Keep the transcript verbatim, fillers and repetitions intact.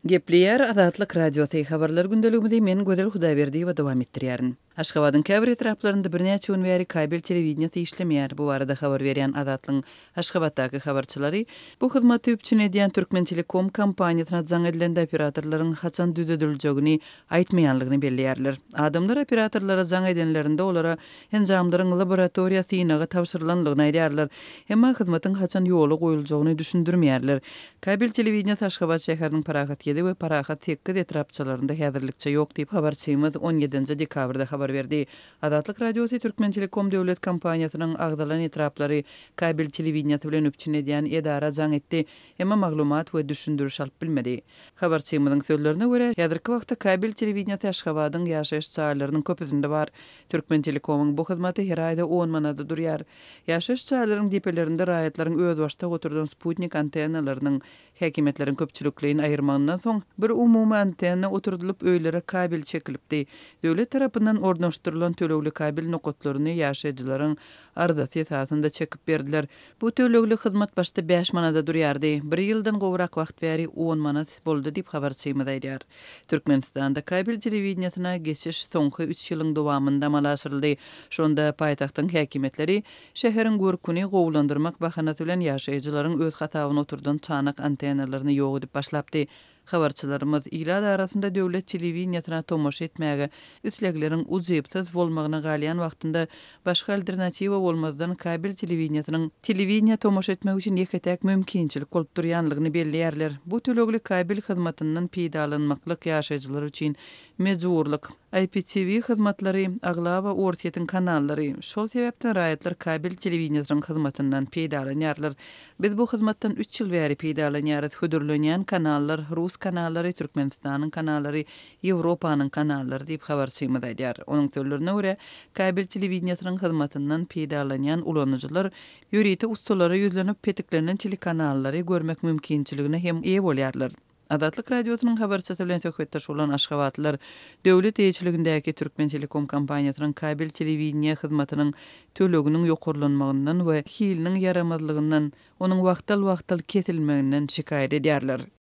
Gepliyer Azatlyk Radiosu habarlar gündeligimizde men Gözel Hudaýberdi we dowam etdirýärin. Aşgabatyň käbir etraplarynda birnäçe gün bäri kabel telewizionyasy işlemeýär. Bu barada habar berýän Azatlyň Aşgabatdaky habarçylary bu hyzmaty üçin edýän Türkmen Telekom kompaniýasyna jaň edilen operatorlaryň haçan düzediljegini aýtmaýanlygyny belliýärler. Adamlar operatorlara jaň edenlerinde olara enjamlaryň laboratoriýasy ýynaga tapşyrylanlygyny aýdýarlar. Hemma hyzmatyň haçan ýoly goýuljagyny düşündirmeýärler. Kabel telewizionyasy Aşgabat şäheriniň Parahat ýedi we Parahat sekiz etrapçylarynda häzirlikçe ýok diýip habarçymyz on ýedinji dekabrda habar berdi. Azatlyk Radiosu Türkmen Telekom döwlet kompaniýasynyň agdalan etraplary kabel telewizionyasy bilen üçin edýän edara jaň etdi. Emma maglumat we düşündiriş alyp bilmedi. Habarçymyzyň sözlerine görä, häzirki wagtda kabel telewizionyasy Aşgabatyň ýaşaýyş çaýlarynyň köpüsinde bar. Türkmen Telekomyň bu hyzmaty her aýda on manada durýar. Ýaşaýyş çaýlarynyň dipelerinde raýatlaryň öz başda oturdan Sputnik antennalarynyň häkimetleriň köpçülikliğini ayırmandan soň bir umumy antenna oturdulyp öýlere kabel çekilipdi. Döwlet tarapyndan ornaşdyrylan tölegli kabel nokotlaryny ýaşaýjylaryň ardasy esasynda çekip berdiler. Bu tölegli hyzmat başda beş manada durýardy. Bir ýyldan gowrak wagt bäri on manat boldy diýip habarçymyz aýdýar. Türkmenistanda kabel telewizionyasına geçiş soňky üç ýylyň dowamında amallaşyryldy. Şonda paýtagtyň häkimetleri şäheriň görküni gowlandyrmak bahanasy bilen ýaşaýjylaryň öz hatawyna oturdan çanak antennalaryny ýok edip başlapdy. Habarçylarymyz ilad arasynda döwlet telewizionyasına tomoş etmäge, üslegleriň ujypsyz bolmagyna galýan wagtynda başga alternatiwa bolmazdan kabel telewizionyanyň telewizioniýa tomoş etmek üçin ýeketäk mümkinçilik bolup durýanlygyny belliýärler. Bu tölegli kabel hyzmatyndan peýdalanmaklyk ýaşaýjylar üçin mejburlyk. I P T V hyzmatlary, agla we ortiýetiň kanallary, şol sebäpden raýatlar kabel telewizionyanyň hyzmatyndan peýdalanýarlar. Biz bu hyzmatdan üç ýyl bäri peýdalanýarys. Hödürlenýän kanallar, Rus kanallary, Türkmenistanyň kanallary, Ýewropanyň kanallary diýip habarçymyz aýdýar. Onuň sözlerine görä, kabel telewizionyanyň hyzmatyndan peýdalanýan ulanjylar ýöriti ustalary ýüzlenip petiklenen telekanallary görmek mümkinçiligine hem eýe bolýarlar. Azatlyk Radiosynyň habarçysy bilen söhbetdeş bolan Aşgabatlylar döwlet eýçiligindäki Türkmen Telekom kompaniýasynyň kabel telewizioniýa hyzmatynyň töleginiň ýokurlanmagyndan we hiliniň yaramazlygyndan, onuň wagtal-wagtal kesilmeginden şikaýet edýärler.